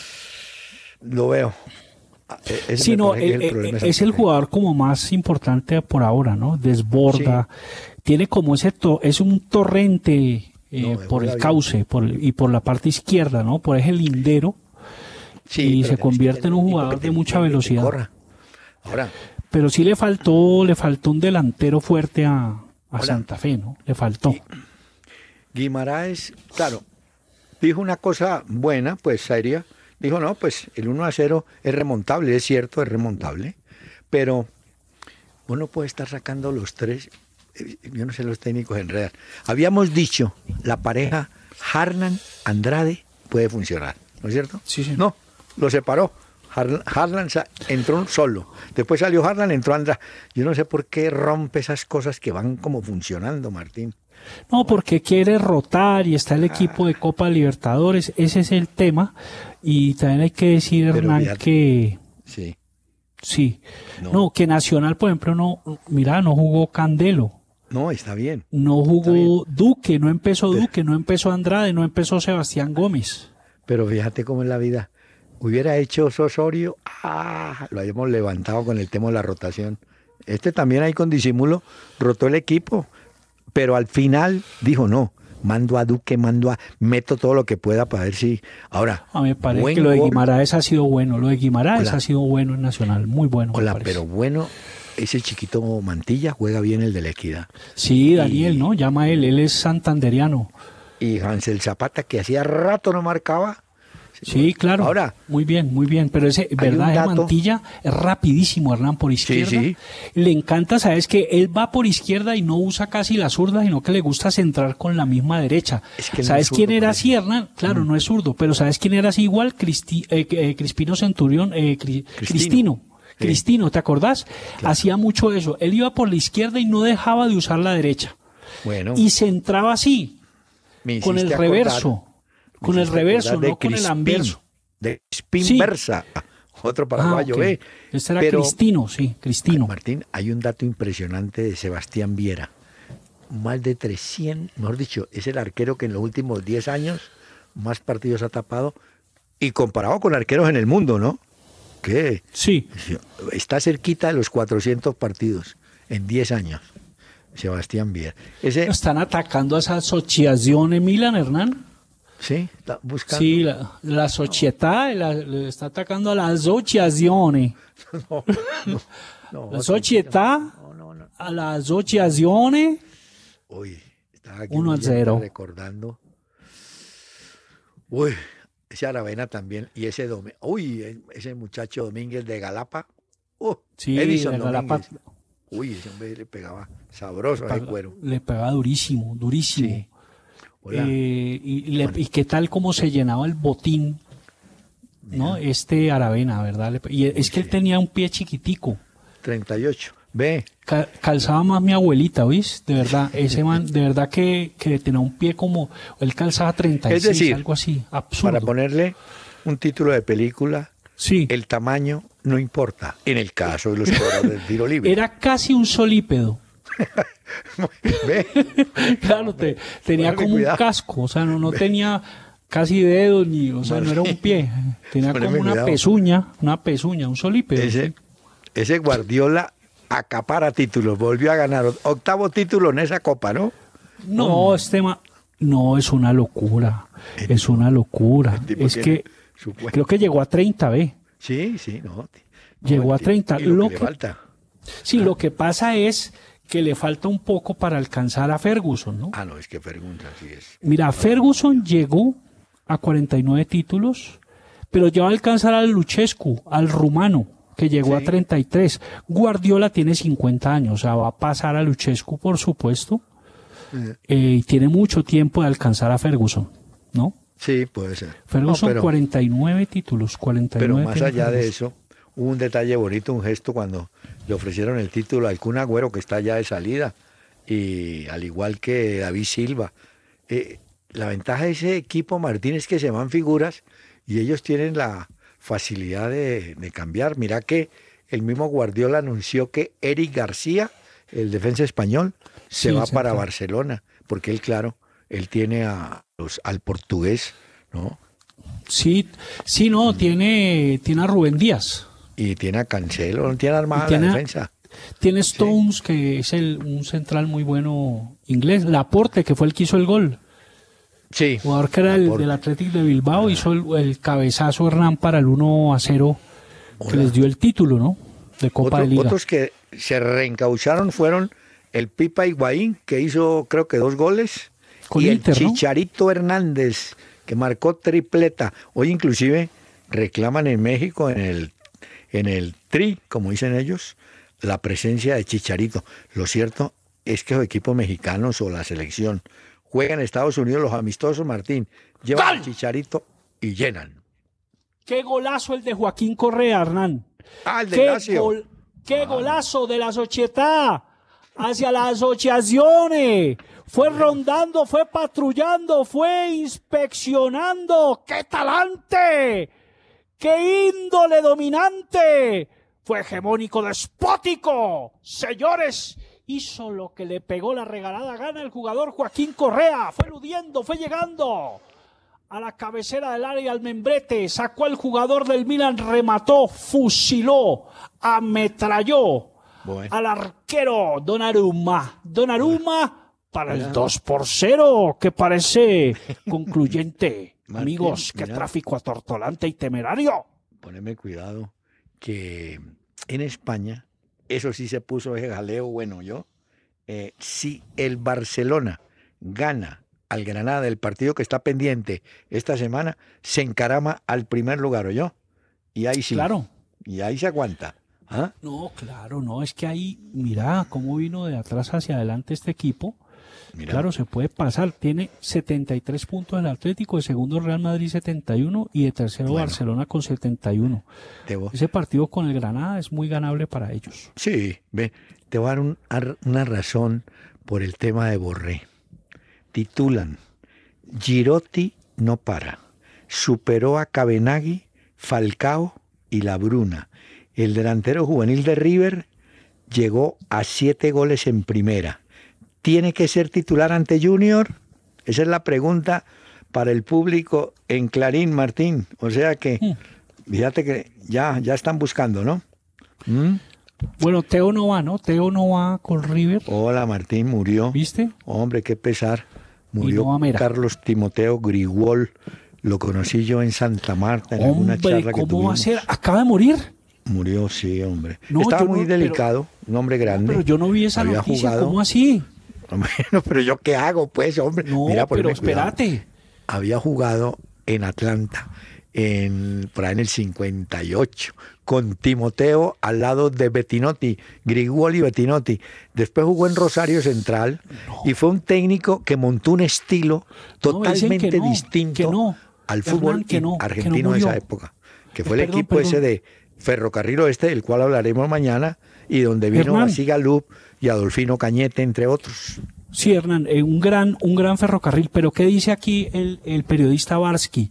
lo veo. Ese Sí, me no, parece que el- es el problema de el- es Santa el Fe. jugador como más importante por ahora, ¿no? Desborda, tiene como ese, to- es un torrente eh, No, por juega el bien. cauce por, y por la parte izquierda, ¿no? Por ese lindero. Sí, y pero se tenés que convierte tener en un tipo jugador que te de mucha entiende, que velocidad. corra. Ahora, Pero sí le faltó, le faltó un delantero fuerte a, a Hola. Santa Fe, ¿no? Le faltó. Guimaraes, claro, dijo una cosa buena, pues seria. Dijo, no, pues el uno a cero es remontable, es cierto, es remontable. Pero uno puede estar sacando los tres, eh, yo no sé, los técnicos enredan. Habíamos dicho, la pareja Harlan-Andrade puede funcionar, ¿no es cierto? Sí, sí. No, lo separó. Har- Harlan sa- entró solo. Después salió Harlan, entró Andrade. Yo no sé por qué rompe esas cosas que van como funcionando, Martín. No, porque quiere rotar y está el equipo de Copa Libertadores, ese es el tema. Y también hay que decir, Pero Hernán, fíjate. que Sí. sí. No. No. que Nacional, por ejemplo, no, mira, no jugó Candelo, No, está bien. no Está jugó Duque, no empezó Pero- Duque, no empezó Andrade, no empezó Sebastián Gómez. Pero fíjate cómo es la vida. Hubiera hecho Osorio, ah, lo habíamos levantado con el tema de la rotación. Este también ahí con disimulo rotó el equipo, pero al final dijo no, mando a Duque, mando a, meto todo lo que pueda para ver si. Ahora, A mí me parece buen que lo de gol. Guimaraes ha sido bueno, lo de Guimaraes Hola. ha sido bueno en Nacional, muy bueno. me Hola, parece. pero bueno, ese chiquito Mantilla juega bien el de la Equidad. Sí, Daniel, y- ¿no? Llama a él, él es santanderiano. Y Hansel Zapata, que hacía rato no marcaba. Sí, claro. Ahora, muy bien, muy bien. Pero ese, un ¿verdad? Ese dato- Mantilla es rapidísimo, Hernán, por izquierda. sí. Le encanta, ¿sabes? Que él va por izquierda y no usa casi la zurda, sino que le gusta centrar con la misma derecha. Es que él no ¿Sabes es zurdo, quién era parece. así, Hernán? Claro, no es zurdo, pero ¿sabes quién era así igual? Cristi- eh, eh, Crispino Centurión, eh, Cri- Cristino. Cristino. Sí. Cristino, ¿te acordás? Hacía mucho eso. Él iba por la izquierda y no dejaba de usar la derecha. Bueno, Y centraba así, me con el hiciste acordar- reverso. me Con el hiciste reverso, acordar de no con el Crispín, anverso. De Crispín Sí. Versa. otro paraguayo, Ah, ok. ve. Este era Pero, Cristino, sí, Cristino. Martín, hay un dato impresionante de Sebastián Viera. Más de trescientos, mejor dicho, es el arquero que en los últimos diez años más partidos ha tapado y comparado con arqueros en el mundo, ¿no? ¿Qué? Sí. Está cerquita de los cuatrocientos partidos en diez años. Sebastián Viera. Ese, Están atacando a esa asociación en Milan, Hernán. sí, está buscando. Sí, la, la società la- le está atacando a la asociazione. No, no, no, La società no, no, no. a la asociazione. Uy, estaba aquí uno a leyendo, cero. recordando. Uy, ese Aravena también. Y ese Dome, uy, ese muchacho Domínguez de Galapa. Uh, Sí, Edison de Galapa. Domínguez. Uy, ese hombre le pegaba sabroso a ese cuero. Le pegaba durísimo, durísimo. Sí. Hola. Eh, y, y le- y qué tal cómo se llenaba el botín, ¿no? Este Aravena, ¿verdad? Le- Y es que él sí. tenía un pie chiquitico. treinta y ocho. Ve, Ca- Calzaba más mi abuelita, ¿oís? De verdad, ese man, de verdad que, que tenía un pie como, él calzaba treinta y seis, Es decir, algo así, absurdo. para ponerle un título de película, Sí, el tamaño no importa. En el caso de los jugadores del tiro libre. era casi un solípedo. Ve, Claro, te- tenía ponle como cuidado. un casco, o sea, no, no tenía casi dedos, ni, o sea, no era un pie, tenía Ponle como una cuidado. pezuña, una pezuña, un solípedo. ese, ese Guardiola acapara títulos, volvió a ganar octavo título en esa copa, ¿no? No, este ma- no, es una locura, es una locura. El tipo Es tiene que su cuenta. creo que llegó a treinta, ¿ve? Sí, sí, no. no, Llegó a el- treinta, y lo, lo que le que- falta. Sí, lo que pasa es que le falta un poco para alcanzar a Ferguson, ¿no? Ah, no, es que Ferguson así es. Mira, Ferguson llegó a cuarenta y nueve títulos, pero ya va a alcanzar al Luchescu, al rumano, que llegó Sí. a treinta y tres. Guardiola tiene cincuenta años, o sea, va a pasar a Luchescu, por supuesto, eh, y tiene mucho tiempo de alcanzar a Ferguson, ¿no? Sí, puede ser. Ferguson, No, pero, cuarenta y nueve títulos, cuarenta y pero nueve más tiene allá de Ferguson. eso, hubo un detalle bonito, un gesto cuando le ofrecieron el título al Kun Agüero, que está ya de salida, y al igual que David Silva. Eh, la ventaja de ese equipo, Martín, es que se van figuras y ellos tienen la facilidad de, de cambiar. Mira que el mismo Guardiola anunció que Eric García, el defensa español, se Sí, va el para central. Barcelona, porque él, claro, él tiene a los, al portugués, ¿no? Sí, sí, no, tiene, tiene a Rubén Díaz. Y tiene a Cancelo, no tiene armada Y tiene la a- defensa. Tiene Stones, que es el, un central muy bueno inglés. Laporte, que fue el que hizo el gol. Sí. Jugador que era el Laporte. del Athletic de Bilbao, hizo el, el cabezazo Hernán para el uno a cero que Hola. les dio el título, ¿no? De Copa Otro- de Liga. Otros que se reencaucharon fueron el Pipa Higuaín, que hizo creo que dos goles, Con y Inter, el ¿no? Chicharito Hernández, que marcó tripleta. Hoy inclusive reclaman en México, en el, en el Tri, como dicen ellos, la presencia de Chicharito. Lo cierto es que los equipos mexicanos o la selección juegan en Estados Unidos los amistosos, Martín, llevan ¡Gol! al Chicharito y llenan. Qué golazo el de Joaquín Correa, Hernán. Ah, el de Qué, Lazio. gol- qué golazo de la sociedad hacia las asociaciones. Fue rondando, fue patrullando, fue inspeccionando. ¡Qué talante! ¡Qué índole dominante! Fue hegemónico, despótico. Señores, hizo lo que le pegó la regalada gana el jugador Joaquín Correa. Fue eludiendo, fue llegando a la cabecera del área, al membrete, sacó al jugador del Milan, remató, fusiló, ametralló Bueno. al arquero Donnarumma. Donnarumma para el dos por cero, que parece concluyente. Martín, Amigos, qué mira. tráfico atortolante y temerario. Poneme cuidado, que en España, eso sí se puso ese jaleo, bueno, yo, eh, si el Barcelona gana al Granada, el partido que está pendiente esta semana, se encarama al primer lugar, ¿oyó? Y ahí sí. Claro. Y ahí se aguanta. ¿Ah? No, claro, no, es que ahí, mira cómo vino de atrás hacia adelante este equipo. Mira. Claro, se puede pasar. Tiene setenta y tres puntos el Atlético, de segundo Real Madrid setenta y uno y de tercero Bueno. Barcelona con setenta y uno. Te voy- Ese partido con el Granada es muy ganable para ellos. Sí, ve, te voy a dar un- ar- una razón por el tema de Borré. Titulan, Girotti no para, superó a Cabenagui, Falcao y La Bruna. El delantero juvenil de River llegó a siete goles en primera. ¿Tiene que ser titular ante Junior? Esa es la pregunta para el público en Clarín, Martín. O sea que, fíjate que ya, ya están buscando, ¿no? ¿Mm? Bueno, Teo no va, ¿no? Teo no va con River. Hola, Martín, murió. ¿Viste? Hombre, qué pesar. Murió no Carlos Timoteo Grigol. Lo conocí yo en Santa Marta, en hombre, alguna charla que ¿cómo tuvimos. va a ser? ¿Acaba de morir? Murió, sí, hombre. No, Estaba yo muy no, delicado, pero, un hombre grande. Pero yo no vi esa Había noticia, jugado. ¿cómo así? Bueno, pero yo qué hago, pues, hombre. No, Mira, pero ponme cuidado. espérate. Había jugado en Atlanta, en, por ahí en el cincuenta y ocho, con Timoteo al lado de Bettinotti, Grigol y Bettinotti. Después jugó en Rosario Central no. y fue un técnico que montó un estilo totalmente no, distinto no, al fútbol Hernán, no, argentino no de esa época, que fue el perdón, equipo perdón. ese de Ferrocarril Oeste, del cual hablaremos mañana, y donde vino Hernán. Así Galup y Adolfino Cañete, entre otros. Sí, Hernán, eh, un gran un gran ferrocarril, pero ¿qué dice aquí el, el periodista Barsky?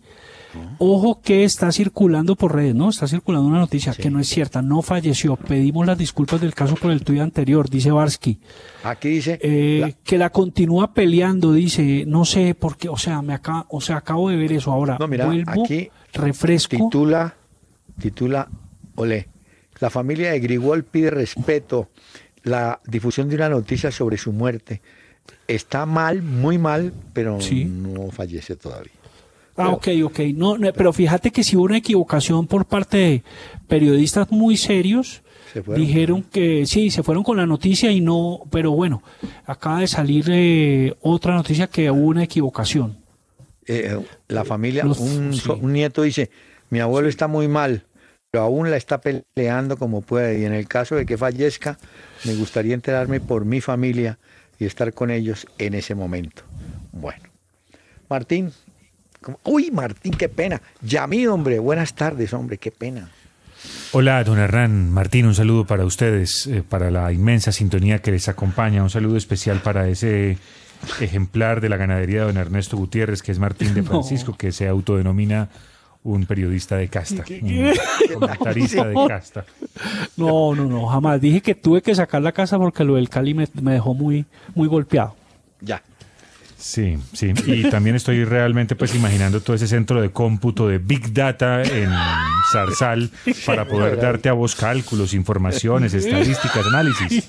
Ojo que está circulando por redes, ¿no? Está circulando una noticia sí. que no es cierta, no falleció. Pedimos las disculpas del caso por el tuyo anterior, dice Barsky. Aquí dice eh, la... que la continúa peleando, dice, no sé por qué, o sea, me acaba, o sea, acabo de ver eso ahora. No, mira, vuelvo, aquí refresco. Titula, titula, olé, la familia de Grigol pide respeto, la difusión de una noticia sobre su muerte. Está mal, muy mal, pero sí. no fallece todavía. Ah, ok, ok. No, no, pero fíjate que si hubo una equivocación por parte de periodistas muy serios. ¿Se fueron? Dijeron que sí, se fueron con la noticia y no, pero bueno, acaba de salir eh, otra noticia que hubo una equivocación. Eh, la familia, Los, un, sí. un nieto dice, mi abuelo está muy mal, pero aún la está peleando como puede, y en el caso de que fallezca, me gustaría enterarme por mi familia y estar con ellos en ese momento. Bueno, Martín, uy, Martín, qué pena. Yamí, hombre, buenas tardes, hombre, qué pena. Hola, don Hernán. Martín, un saludo para ustedes, eh, para la inmensa sintonía que les acompaña. Un saludo especial para ese ejemplar de la ganadería de don Ernesto Gutiérrez, que es Martín de Francisco, no. que se autodenomina un periodista de casta, un comentarista de casta. No, no, no, jamás. Dije que tuve que sacar la casa porque lo del Cali me, me dejó muy, muy golpeado. Ya. Sí, sí, y también estoy realmente pues imaginando todo ese centro de cómputo de Big Data en Zarzal para poder darte a vos cálculos, informaciones, estadísticas, análisis.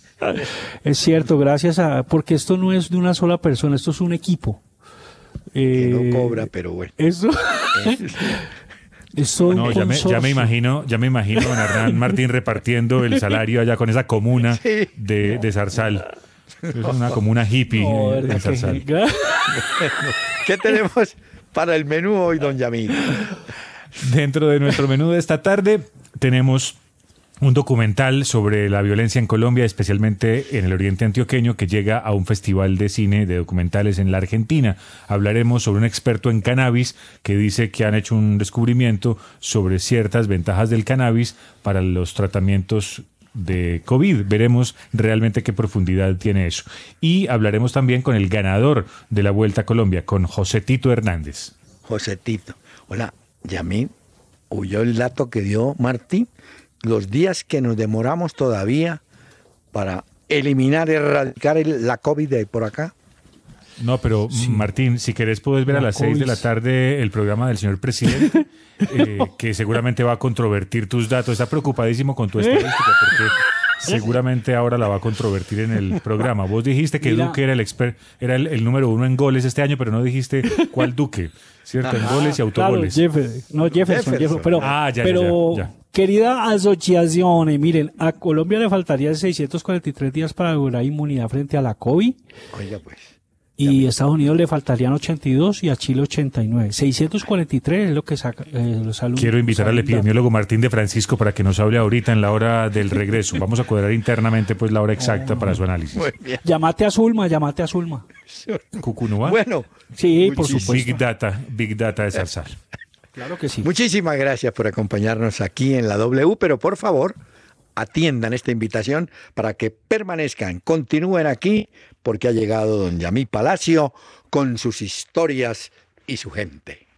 Es cierto, gracias a... porque esto no es de una sola persona, esto es un equipo. Que eh, no cobra, pero bueno. Eso... Eso no, ya me, ya me imagino, ya me imagino don Hernán Martín repartiendo el salario allá con esa comuna sí. de, de Zarzal. Es una comuna hippie no, en, en Zarzal. Que... ¿Qué tenemos para el menú hoy, don Yamil? Dentro de nuestro menú de esta tarde tenemos un documental sobre la violencia en Colombia, especialmente en el oriente antioqueño, que llega a un festival de cine de documentales en la Argentina. Hablaremos sobre un experto en cannabis que dice que han hecho un descubrimiento sobre ciertas ventajas del cannabis para los tratamientos de COVID. Veremos realmente qué profundidad tiene eso. Y hablaremos también con el ganador de la Vuelta a Colombia, con José Tito Hernández. José Tito. Hola, Yamil, ¿oyó el dato que dio Martín? Los días que nos demoramos todavía para eliminar, erradicar el, la COVID de por acá. No, pero sí. Martín, si querés puedes ver la a las COVID. seis de la tarde el programa del señor presidente, eh, que seguramente va a controvertir tus datos. Está preocupadísimo con tu estadística porque seguramente ahora la va a controvertir en el programa. Vos dijiste que Mira. Duque era el exper- era el, el número uno en goles este año, pero no dijiste cuál Duque, ¿cierto? En goles y autogoles. Claro, Jeff- no, Jefferson, Jefferson. Jefferson, pero, ah, ya, pero ya, ya, ya. Querida asociación, miren, a Colombia le faltarían seiscientos cuarenta y tres días para lograr inmunidad frente a la COVID. Oiga, pues. Y a Estados Unidos le faltarían ochenta y dos y a Chile ochenta y nueve. seiscientos cuarenta y tres es lo que saca eh, los alumnos. Quiero invitar al epidemiólogo Martín de Francisco para que nos hable ahorita en la hora del regreso. Vamos a cuadrar internamente pues la hora exacta oh. para su análisis. Muy bien. Llámate a Zulma, llámate a Zulma. ¿¿Cucunúa? Bueno. Sí, por supuesto. Big Data, Big Data de Zarzal. Claro que sí. Muchísimas gracias por acompañarnos aquí en la W, pero por favor, atiendan esta invitación para que permanezcan, continúen aquí, porque ha llegado don Yamí Palacio con sus historias y su gente.